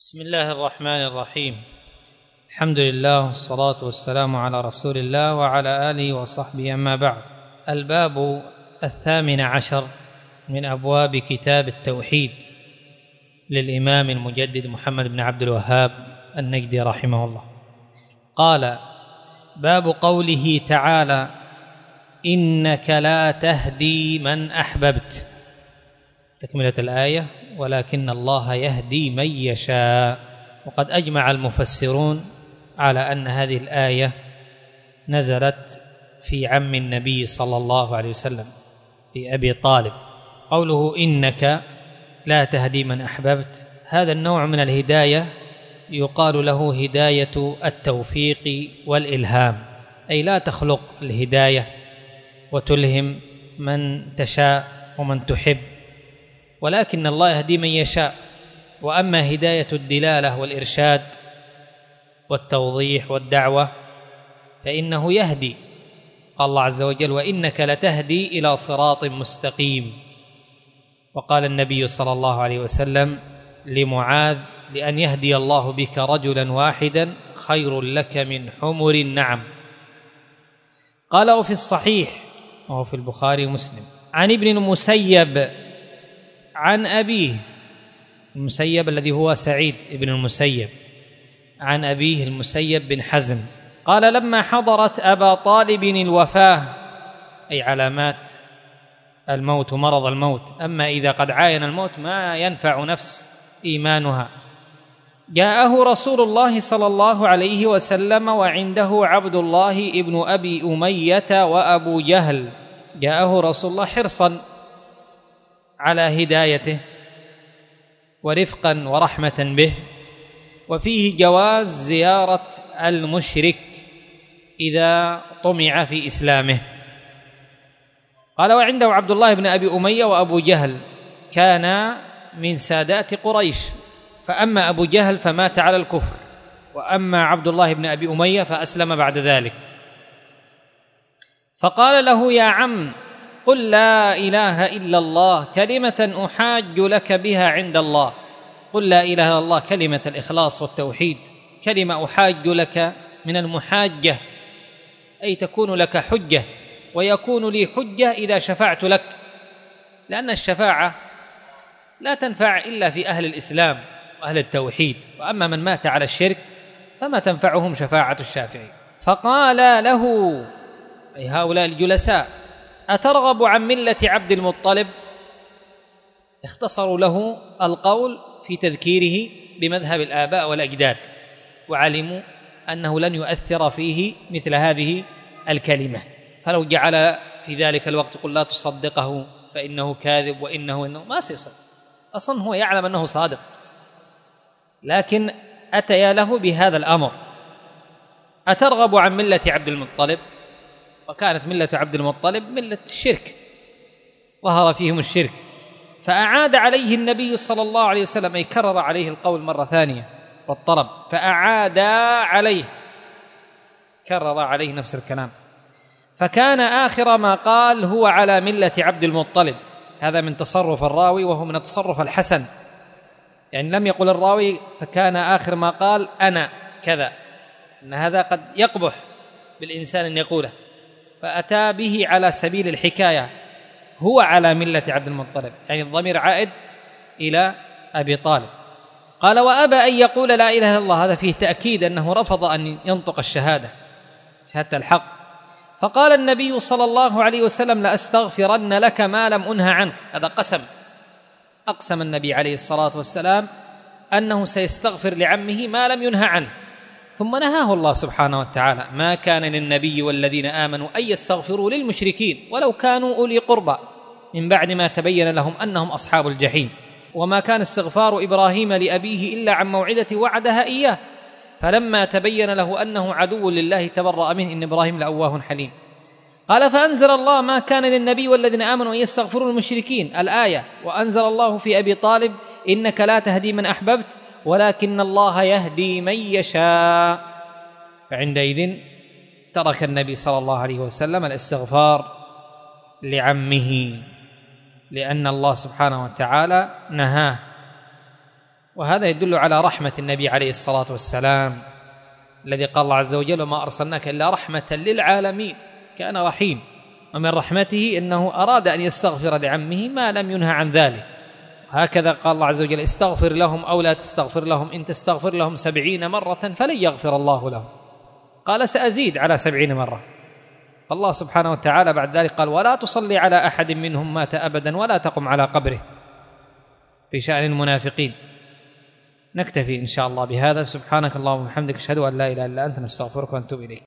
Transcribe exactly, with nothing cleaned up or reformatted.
بسم الله الرحمن الرحيم. الحمد لله والصلاة والسلام على رسول الله وعلى آله وصحبه، أما بعد. الباب الثامن عشر من أبواب كتاب التوحيد للإمام المجدد محمد بن عبد الوهاب النجدي رحمه الله. قال: باب قوله تعالى: إنك لا تهدي من أحببت. تكملة الآية: ولكن الله يهدي من يشاء. وقد أجمع المفسرون على أن هذه الآية نزلت في عم النبي صلى الله عليه وسلم، في أبي طالب. قوله إنك لا تهدي من أحببت، هذا النوع من الهداية يقال له هداية التوفيق والإلهام، أي لا تخلق الهداية وتلهم من تشاء ومن تحب، ولكن الله يهدي من يشاء. وأما هداية الدلالة والإرشاد والتوضيح والدعوة فإنه يهدي. قال الله عز وجل: وإنك لتهدي إلى صراط مستقيم. وقال النبي صلى الله عليه وسلم لمعاذ: لأن يهدي الله بك رجلا واحدا خير لك من حمر النعم. قال: وفي الصحيح، وهو في البخاري ومسلم، عن ابن المسيب عن أبيه، المسيب الذي هو سعيد ابن المسيب، عن أبيه المسيب بن حزم، قال: لما حضرت أبا طالب الوفاة، أي علامات الموت ومرض الموت، أما إذا قد عاين الموت ما ينفع نفس إيمانها، جاءه رسول الله صلى الله عليه وسلم وعنده عبد الله ابن أبي أمية وأبو جهل. جاءه رسول الله حرصا على هدايته ورفقا ورحمة به، وفيه جواز زيارة المشرك إذا طمع في إسلامه. قال: وعنده عبد الله بن أبي أمية وأبو جهل، كان من سادات قريش، فأما أبو جهل فمات على الكفر، وأما عبد الله بن أبي أمية فأسلم بعد ذلك. فقال له: يا عم، قل لا إله إلا الله كلمة أحاج لك بها عند الله. قل لا إله إلا الله، كلمة الإخلاص والتوحيد، كلمة أحاج لك من المحاجة، أي تكون لك حجة، ويكون لي حجة إذا شفعت لك، لأن الشفاعة لا تنفع إلا في أهل الإسلام وأهل التوحيد، وأما من مات على الشرك فما تنفعهم شفاعة الشافعين. فقال له، أي هؤلاء الجلساء: أترغب عن ملة عبد المطلب؟ اختصروا له القول في تذكيره بمذهب الآباء والأجداد، وعلموا أنه لن يؤثر فيه مثل هذه الكلمة، فلو جعل في ذلك الوقت قل لا تصدقه فإنه كاذب وإنه إنه ما سيصدق، أصلا هو يعلم أنه صادق، لكن أتيا له بهذا الأمر: أترغب عن ملة عبد المطلب؟ وكانت ملة عبد المطلب ملة الشرك، ظهر فيهم الشرك، فأعاد عليه النبي صلى الله عليه وسلم، أي كرر عليه القول مرة ثانية والطلب، فأعاد عليه، كرر عليه نفس الكلام، فكان آخر ما قال: هو على ملة عبد المطلب. هذا من تصرف الراوي، وهو من التصرف الحسن، يعني لم يقل الراوي فكان آخر ما قال أنا كذا، إن هذا قد يقبح بالإنسان أن يقوله، فأتى به على سبيل الحكاية: هو على ملة عبد المطلب، يعني الضمير عائد إلى أبي طالب. قال: وأبى أن يقول لا إله إلا الله، هذا فيه تأكيد أنه رفض أن ينطق الشهادة، شهادة الحق. فقال النبي صلى الله عليه وسلم: لأستغفرن لك ما لم أنه عنك. هذا قسم، أقسم النبي عليه الصلاة والسلام أنه سيستغفر لعمه ما لم ينه عنه، ثم نهاه الله سبحانه وتعالى: ما كان للنبي والذين آمنوا أن يستغفروا للمشركين ولو كانوا أولي قربى من بعد ما تبين لهم أنهم أصحاب الجحيم. وما كان استغفار إبراهيم لأبيه إلا عن موعدة وعدها إياه، فلما تبين له أنه عدو لله تبرأ منه، إن إبراهيم لأواه حليم. قال: فأنزل الله: ما كان للنبي والذين آمنوا أن يستغفروا للمشركين، الآية. وأنزل الله في أبي طالب: إنك لا تهدي من أحببت ولكن الله يهدي من يشاء. فعندئذ ترك النبي صلى الله عليه وسلم الاستغفار لعمه، لأن الله سبحانه وتعالى نهاه وهذا يدل على رحمة النبي عليه الصلاة والسلام الذي قال الله عز وجل وما أرسلناك إلا رحمة للعالمين، كان رحيم. ومن رحمته أنه أراد أن يستغفر لعمه ما لم ينهى عن ذلك. هكذا قال الله عز وجل استغفر لهم أو لا تستغفر لهم إن تستغفر لهم سبعين مرة فلن يغفر الله لهم، قال سأزيد على سبعين مرة. الله سبحانه وتعالى بعد ذلك قال ولا تصلي على أحد منهم مات أبدا ولا تقم على قبره في شأن المنافقين. نكتفي إن شاء الله بهذا. سبحانك اللهم وبحمدك أشهد أن لا إله إلا أنت نستغفرك ونتوب إليك.